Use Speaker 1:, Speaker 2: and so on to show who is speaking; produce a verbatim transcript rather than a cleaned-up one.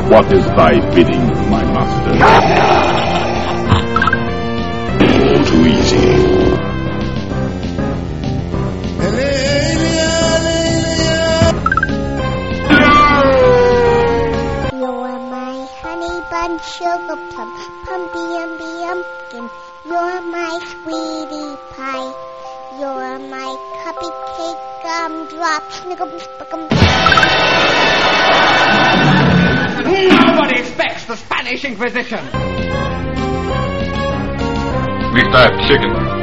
Speaker 1: What is thy bidding, my master? All too easy.
Speaker 2: You're my honey bun, sugar plum, pumpy umby umpkin. You're my sweetie pie. You're my cupcake gumdrop, snickums, spickums.
Speaker 3: Nobody expects the Spanish Inquisition.
Speaker 1: At least I have chicken.